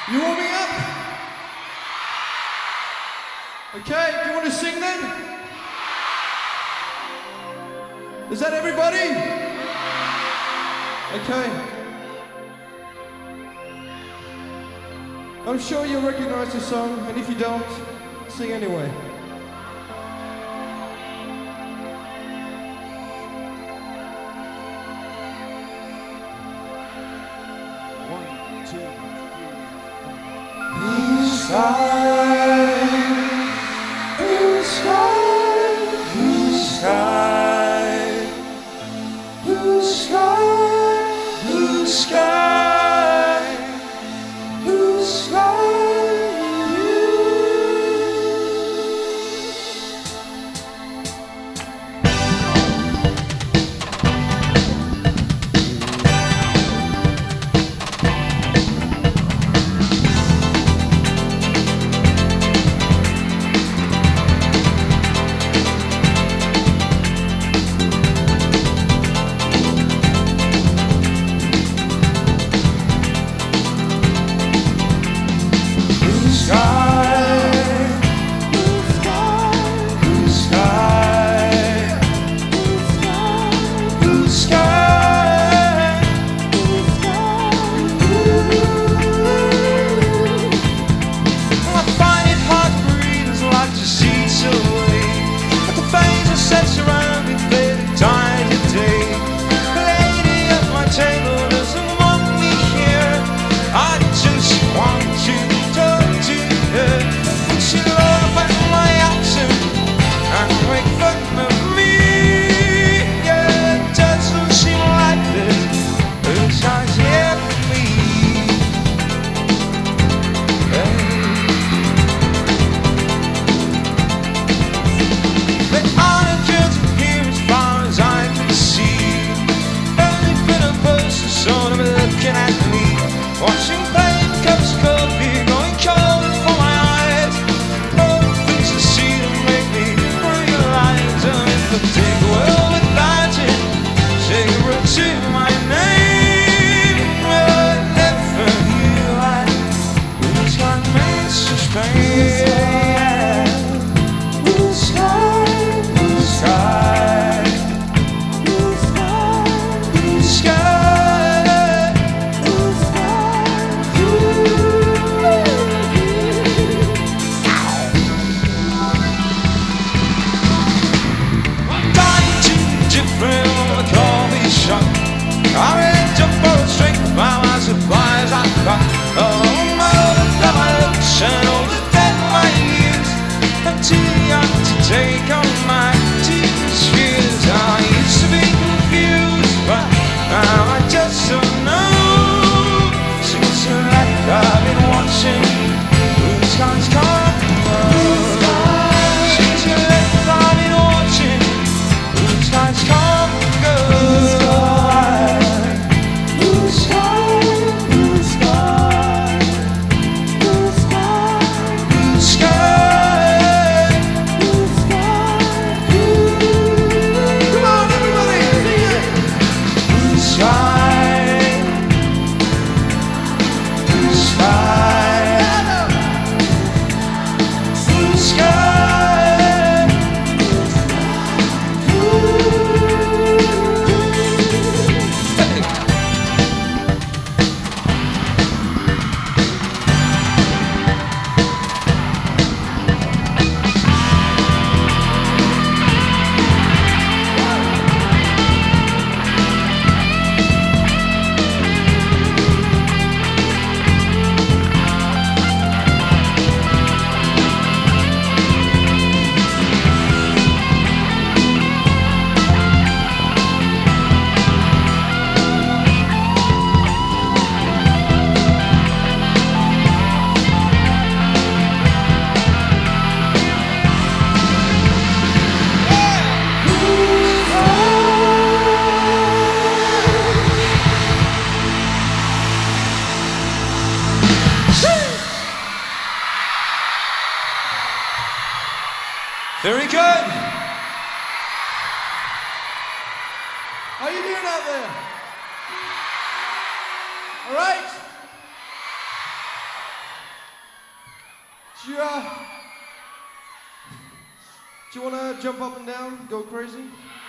You warming up? Okay, do you want to sing then? Is that everybody? Okay. I'm sure you'll recognize the song, and if you don't, sing anyway. Blue sky, blue sky, blue sky, blue sky, blue sky, blue sky. Very good. How you doing out there? All right. Do you want to jump up and down, go crazy?